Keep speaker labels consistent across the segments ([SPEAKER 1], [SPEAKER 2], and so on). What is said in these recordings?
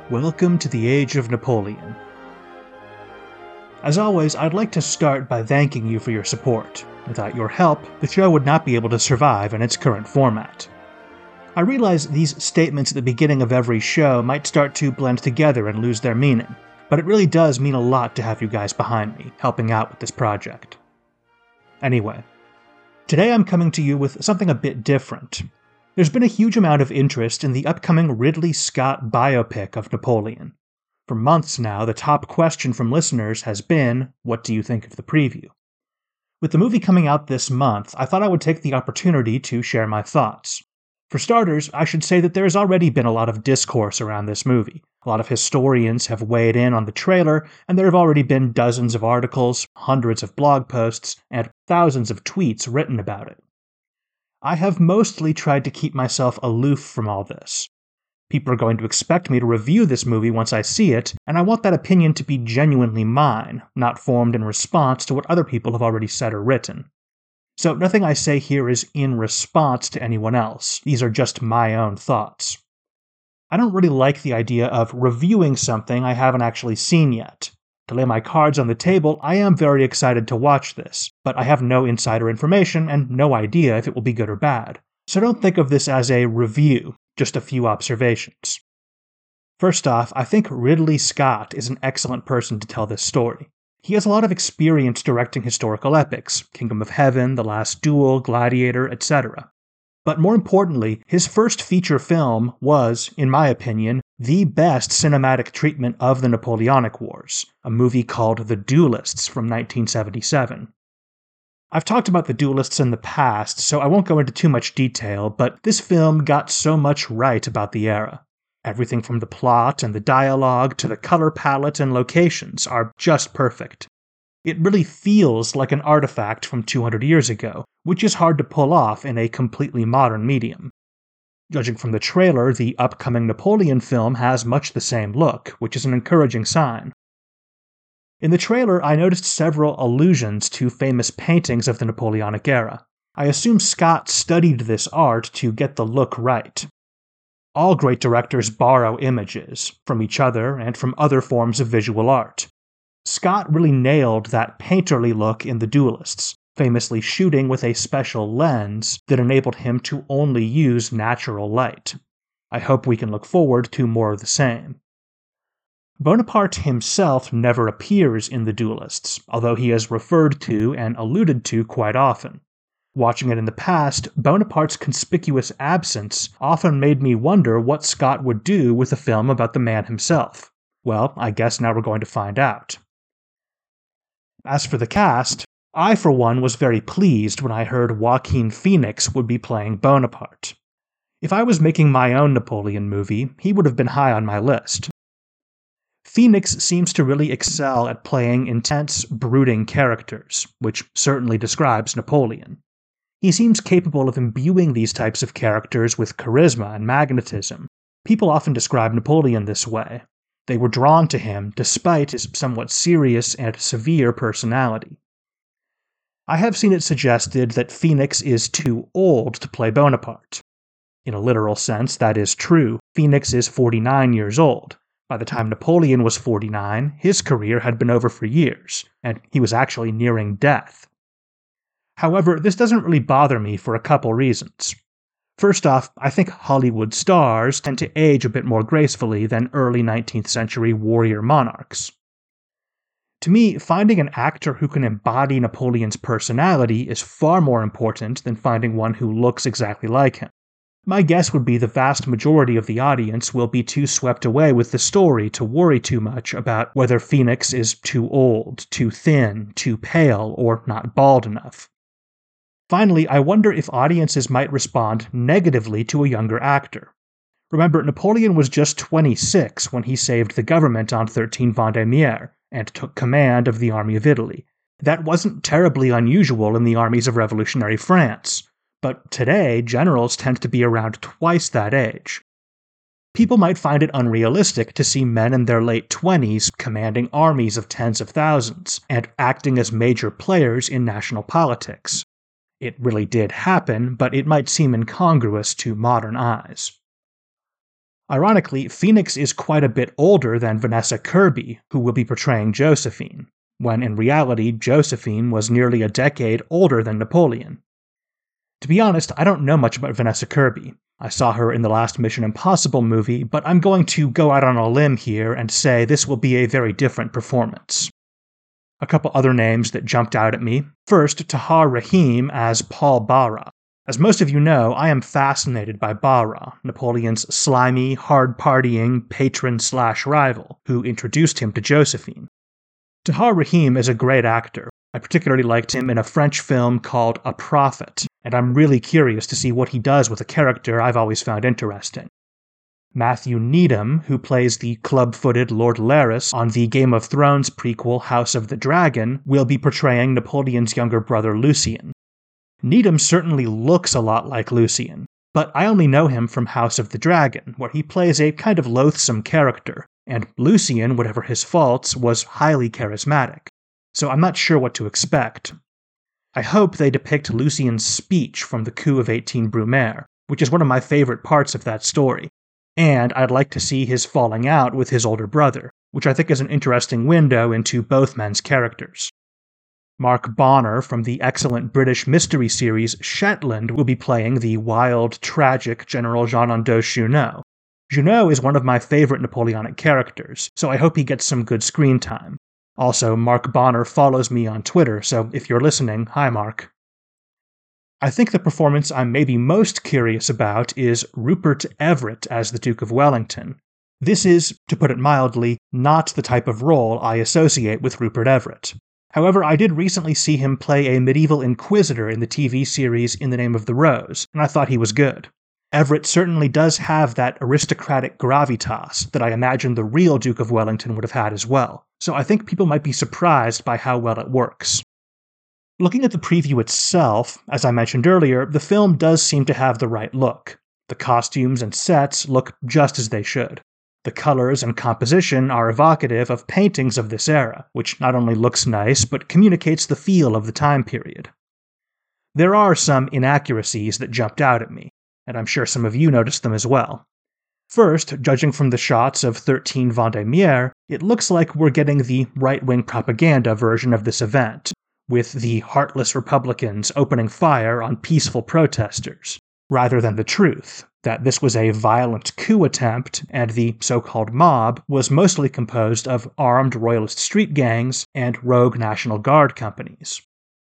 [SPEAKER 1] Welcome to the Age of Napoleon. As always, I'd like to start by thanking you for your support. Without your help, the show would not be able to survive in its current format. I realize these statements at the beginning of every show might start to blend together and lose their meaning, but it really does mean a lot to have you guys behind me, helping out with this project. Anyway, today I'm coming to you with something a bit different. There's been a huge amount of interest in the upcoming Ridley Scott biopic of Napoleon. For months now, the top question from listeners has been, what do you think of the preview? With the movie coming out this month, I thought I would take the opportunity to share my thoughts. For starters, I should say that there has already been a lot of discourse around this movie. A lot of historians have weighed in on the trailer, and there have already been dozens of articles, hundreds of blog posts, and thousands of tweets written about it. I have mostly tried to keep myself aloof from all this. People are going to expect me to review this movie once I see it, and I want that opinion to be genuinely mine, not formed in response to what other people have already said or written. So nothing I say here is in response to anyone else. These are just my own thoughts. I don't really like the idea of reviewing something I haven't actually seen yet. To lay my cards on the table, I am very excited to watch this, but I have no insider information and no idea if it will be good or bad. So don't think of this as a review, just a few observations. First off, I think Ridley Scott is an excellent person to tell this story. He has a lot of experience directing historical epics, Kingdom of Heaven, The Last Duel, Gladiator, etc. But more importantly, his first feature film was, in my opinion, the best cinematic treatment of the Napoleonic Wars, a movie called The Duelists from 1977. I've talked about The Duelists in the past, so I won't go into too much detail, but this film got so much right about the era. Everything from the plot and the dialogue to the color palette and locations are just perfect. It really feels like an artifact from 200 years ago, which is hard to pull off in a completely modern medium. Judging from the trailer, the upcoming Napoleon film has much the same look, which is an encouraging sign. In the trailer, I noticed several allusions to famous paintings of the Napoleonic era. I assume Scott studied this art to get the look right. All great directors borrow images, from each other and from other forms of visual art. Scott really nailed that painterly look in The Duelists, famously shooting with a special lens that enabled him to only use natural light. I hope we can look forward to more of the same. Bonaparte himself never appears in The Duelists, although he is referred to and alluded to quite often. Watching it in the past, Bonaparte's conspicuous absence often made me wonder what Scott would do with a film about the man himself. Well, I guess now we're going to find out. As for the cast, I for one was very pleased when I heard Joaquin Phoenix would be playing Bonaparte. If I was making my own Napoleon movie, he would have been high on my list. Phoenix seems to really excel at playing intense, brooding characters, which certainly describes Napoleon. He seems capable of imbuing these types of characters with charisma and magnetism. People often describe Napoleon this way. They were drawn to him despite his somewhat serious and severe personality. I have seen it suggested that Phoenix is too old to play Bonaparte. In a literal sense, that is true. Phoenix is 49 years old. By the time Napoleon was 49, his career had been over for years, and he was actually nearing death. However, this doesn't really bother me for a couple reasons. First off, I think Hollywood stars tend to age a bit more gracefully than early 19th century warrior monarchs. To me, finding an actor who can embody Napoleon's personality is far more important than finding one who looks exactly like him. My guess would be the vast majority of the audience will be too swept away with the story to worry too much about whether Phoenix is too old, too thin, too pale, or not bald enough. Finally, I wonder if audiences might respond negatively to a younger actor. Remember, Napoleon was just 26 when he saved the government on 13 Vendémiaire and took command of the Army of Italy. That wasn't terribly unusual in the armies of revolutionary France, but today generals tend to be around twice that age. People might find it unrealistic to see men in their late 20s commanding armies of tens of thousands and acting as major players in national politics. It really did happen, but it might seem incongruous to modern eyes. Ironically, Phoenix is quite a bit older than Vanessa Kirby, who will be portraying Josephine, when in reality Josephine was nearly a decade older than Napoleon. To be honest, I don't know much about Vanessa Kirby. I saw her in the last Mission Impossible movie, but I'm going to go out on a limb here and say this will be a very different performance. A couple other names that jumped out at me. First, Tahar Rahim as Paul Bara. As most of you know, I am fascinated by Bara, Napoleon's slimy, hard-partying patron-slash-rival, who introduced him to Josephine. Tahar Rahim is a great actor. I particularly liked him in a French film called A Prophet, and I'm really curious to see what he does with a character I've always found interesting. Matthew Needham, who plays the club-footed Lord Larys on the Game of Thrones prequel House of the Dragon, will be portraying Napoleon's younger brother Lucien. Needham certainly looks a lot like Lucien, but I only know him from House of the Dragon, where he plays a kind of loathsome character, and Lucien, whatever his faults, was highly charismatic. So I'm not sure what to expect. I hope they depict Lucien's speech from the coup of 18 Brumaire, which is one of my favorite parts of that story, and I'd like to see his falling out with his older brother, which I think is an interesting window into both men's characters. Mark Bonner from the excellent British mystery series Shetland will be playing the wild, tragic General Jean-Andoche Junot. Junot is one of my favorite Napoleonic characters, so I hope he gets some good screen time. Also, Mark Bonner follows me on Twitter, so if you're listening, hi Mark. I think the performance I'm maybe most curious about is Rupert Everett as the Duke of Wellington. This is, to put it mildly, not the type of role I associate with Rupert Everett. However, I did recently see him play a medieval inquisitor in the TV series In the Name of the Rose, and I thought he was good. Everett certainly does have that aristocratic gravitas that I imagine the real Duke of Wellington would have had as well, so I think people might be surprised by how well it works. Looking at the preview itself, as I mentioned earlier, the film does seem to have the right look. The costumes and sets look just as they should. The colors and composition are evocative of paintings of this era, which not only looks nice, but communicates the feel of the time period. There are some inaccuracies that jumped out at me, and I'm sure some of you noticed them as well. First, judging from the shots of 13 Vendémiaire, it looks like we're getting the right-wing propaganda version of this event, with the heartless Republicans opening fire on peaceful protesters, rather than the truth, that this was a violent coup attempt and the so-called mob was mostly composed of armed royalist street gangs and rogue National Guard companies.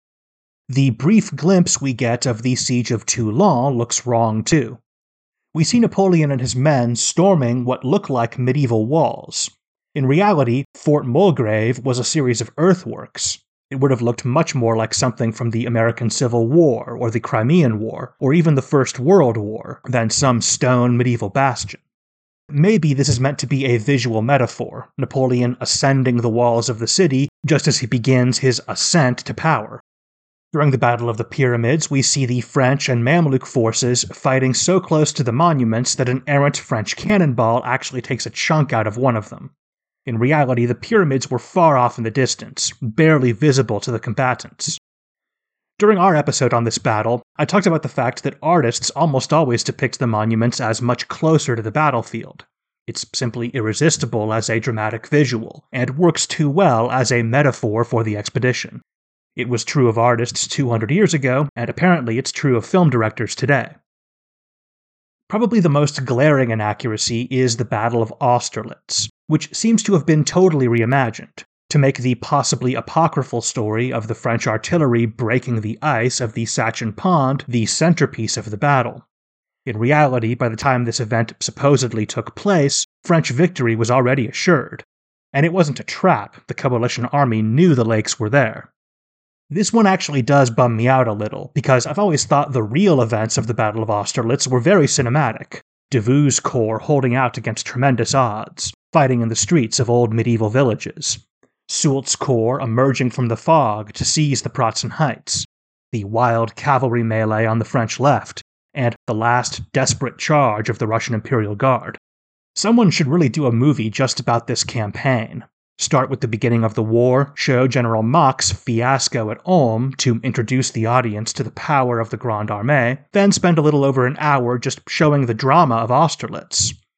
[SPEAKER 1] The brief glimpse we get of the siege of Toulon looks wrong too. We see Napoleon and his men storming what look like medieval walls. In reality, Fort Mulgrave was a series of earthworks. It would have looked much more like something from the American Civil War or the Crimean War, or even the First World War, than some stone medieval bastion. Maybe this is meant to be a visual metaphor, Napoleon ascending the walls of the city just as he begins his ascent to power. During the Battle of the Pyramids, we see the French and Mamluk forces fighting so close to the monuments that an errant French cannonball actually takes a chunk out of one of them. In reality, the pyramids were far off in the distance, barely visible to the combatants. During our episode on this battle, I talked about the fact that artists almost always depict the monuments as much closer to the battlefield. It's simply irresistible as a dramatic visual, and works too well as a metaphor for the expedition. It was true of artists 200 years ago, and apparently it's true of film directors today. Probably the most glaring inaccuracy is the Battle of Austerlitz, which seems to have been totally reimagined, to make the possibly apocryphal story of the French artillery breaking the ice of the Sachin Pond the centerpiece of the battle. In reality, by the time this event supposedly took place, French victory was already assured. And it wasn't a trap, the coalition army knew the lakes were there. This one actually does bum me out a little, because I've always thought the real events of the Battle of Austerlitz were very cinematic. Davout's corps holding out against tremendous odds, fighting in the streets of old medieval villages. Soult's corps emerging from the fog to seize the Pratzen Heights. The wild cavalry melee on the French left, and the last desperate charge of the Russian Imperial Guard. Someone should really do a movie just about this campaign. Start with the beginning of the war, show General Mack's fiasco at Ulm to introduce the audience to the power of the Grande Armée, then spend a little over an hour just showing the drama of Austerlitz.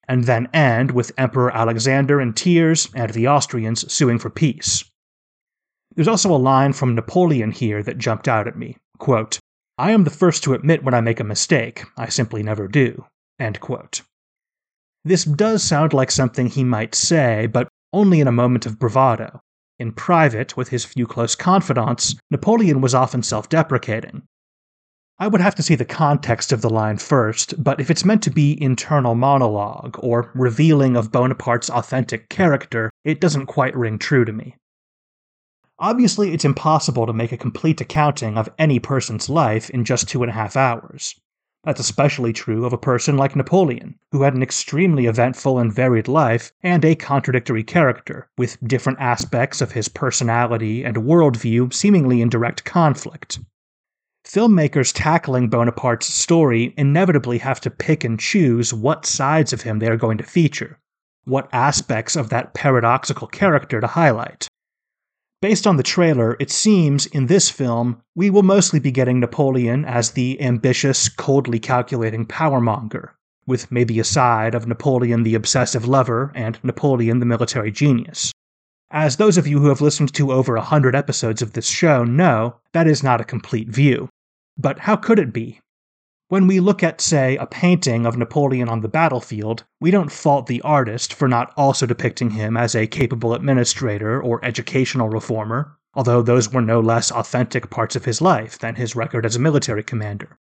[SPEAKER 1] and then end with Emperor Alexander in tears and the Austrians suing for peace. There's also a line from Napoleon here that jumped out at me. Quote, "I am the first to admit when I make a mistake. I simply never do." End quote. This does sound like something he might say, but only in a moment of bravado. In private, with his few close confidants, Napoleon was often self-deprecating. I would have to see the context of the line first, but if it's meant to be internal monologue or revealing of Bonaparte's authentic character, it doesn't quite ring true to me. Obviously, it's impossible to make a complete accounting of any person's life in just 2.5 hours. That's especially true of a person like Napoleon, who had an extremely eventful and varied life and a contradictory character, with different aspects of his personality and worldview seemingly in direct conflict. Filmmakers tackling Bonaparte's story inevitably have to pick and choose what sides of him they are going to feature, what aspects of that paradoxical character to highlight. Based on the trailer, it seems, in this film, we will mostly be getting Napoleon as the ambitious, coldly calculating powermonger, with maybe a side of Napoleon the obsessive lover and Napoleon the military genius. As those of you who have listened to over 100 episodes of this show know, that is not a complete view. But how could it be? When we look at, say, a painting of Napoleon on the battlefield, we don't fault the artist for not also depicting him as a capable administrator or educational reformer, although those were no less authentic parts of his life than his record as a military commander.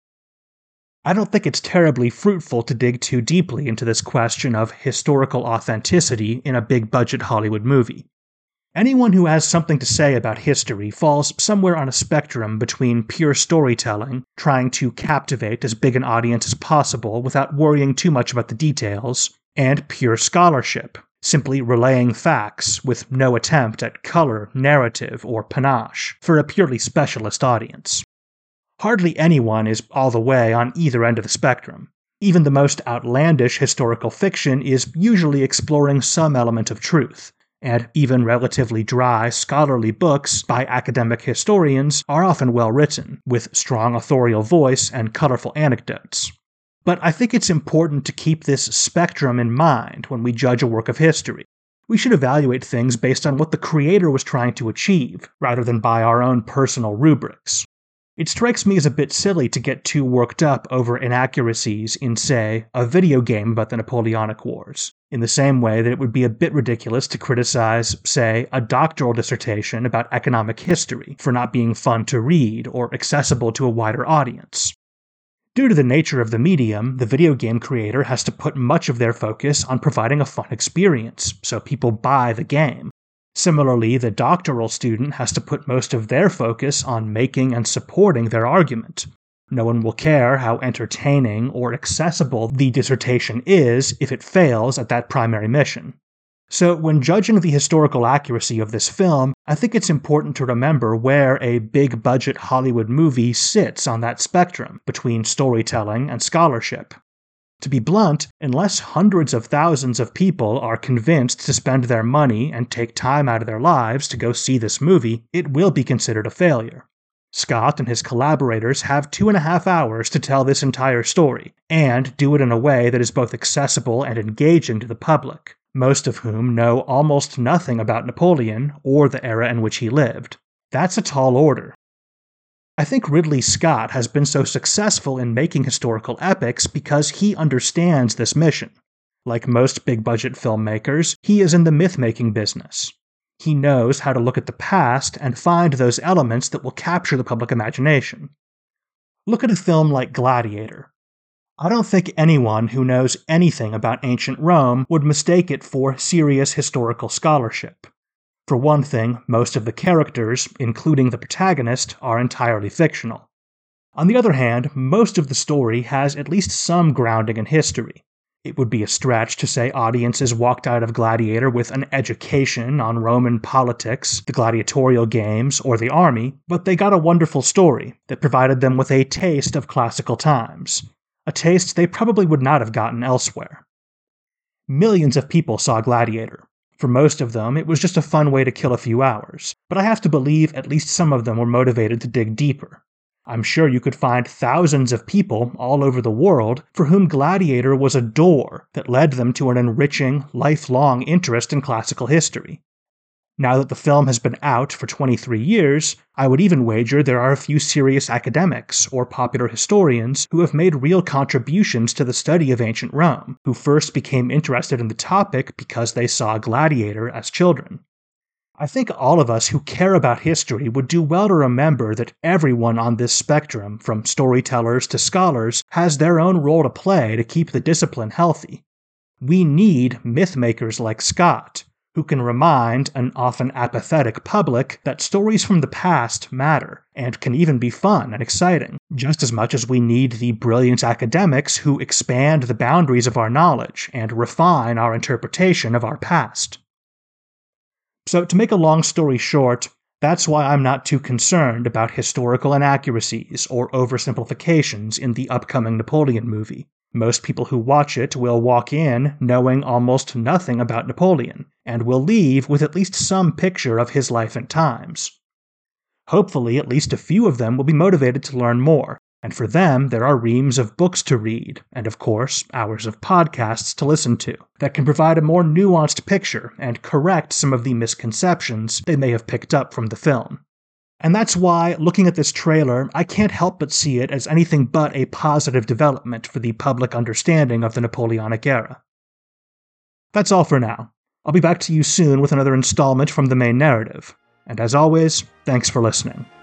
[SPEAKER 1] I don't think it's terribly fruitful to dig too deeply into this question of historical authenticity in a big-budget Hollywood movie. Anyone who has something to say about history falls somewhere on a spectrum between pure storytelling, trying to captivate as big an audience as possible without worrying too much about the details, and pure scholarship, simply relaying facts with no attempt at color, narrative, or panache for a purely specialist audience. Hardly anyone is all the way on either end of the spectrum. Even the most outlandish historical fiction is usually exploring some element of truth, and even relatively dry, scholarly books by academic historians are often well written, with strong authorial voice and colorful anecdotes. But I think it's important to keep this spectrum in mind when we judge a work of history. We should evaluate things based on what the creator was trying to achieve, rather than by our own personal rubrics. It strikes me as a bit silly to get too worked up over inaccuracies in, say, a video game about the Napoleonic Wars, in the same way that it would be a bit ridiculous to criticize, say, a doctoral dissertation about economic history for not being fun to read or accessible to a wider audience. Due to the nature of the medium, the video game creator has to put much of their focus on providing a fun experience, so people buy the game. Similarly, the doctoral student has to put most of their focus on making and supporting their argument. No one will care how entertaining or accessible the dissertation is if it fails at that primary mission. So when judging the historical accuracy of this film, I think it's important to remember where a big-budget Hollywood movie sits on that spectrum between storytelling and scholarship. To be blunt, unless hundreds of thousands of people are convinced to spend their money and take time out of their lives to go see this movie, it will be considered a failure. Scott and his collaborators have 2.5 hours to tell this entire story, and do it in a way that is both accessible and engaging to the public, most of whom know almost nothing about Napoleon or the era in which he lived. That's a tall order. I think Ridley Scott has been so successful in making historical epics because he understands this mission. Like most big-budget filmmakers, he is in the myth-making business. He knows how to look at the past and find those elements that will capture the public imagination. Look at a film like Gladiator. I don't think anyone who knows anything about ancient Rome would mistake it for serious historical scholarship. For one thing, most of the characters, including the protagonist, are entirely fictional. On the other hand, most of the story has at least some grounding in history. It would be a stretch to say audiences walked out of Gladiator with an education on Roman politics, the gladiatorial games, or the army, but they got a wonderful story that provided them with a taste of classical times, a taste they probably would not have gotten elsewhere. Millions of people saw Gladiator. For most of them, it was just a fun way to kill a few hours, but I have to believe at least some of them were motivated to dig deeper. I'm sure you could find thousands of people all over the world for whom Gladiator was a door that led them to an enriching, lifelong interest in classical history. Now that the film has been out for 23 years, I would even wager there are a few serious academics or popular historians who have made real contributions to the study of ancient Rome, who first became interested in the topic because they saw Gladiator as children. I think all of us who care about history would do well to remember that everyone on this spectrum, from storytellers to scholars, has their own role to play to keep the discipline healthy. We need mythmakers like Scott, who can remind an often apathetic public that stories from the past matter, and can even be fun and exciting, just as much as we need the brilliant academics who expand the boundaries of our knowledge and refine our interpretation of our past. So, to make a long story short, that's why I'm not too concerned about historical inaccuracies or oversimplifications in the upcoming Napoleon movie. Most people who watch it will walk in knowing almost nothing about Napoleon, and will leave with at least some picture of his life and times. Hopefully, at least a few of them will be motivated to learn more, and for them there are reams of books to read, and of course, hours of podcasts to listen to, that can provide a more nuanced picture and correct some of the misconceptions they may have picked up from the film. And that's why, looking at this trailer, I can't help but see it as anything but a positive development for the public understanding of the Napoleonic era. That's all for now. I'll be back to you soon with another installment from the main narrative. And as always, thanks for listening.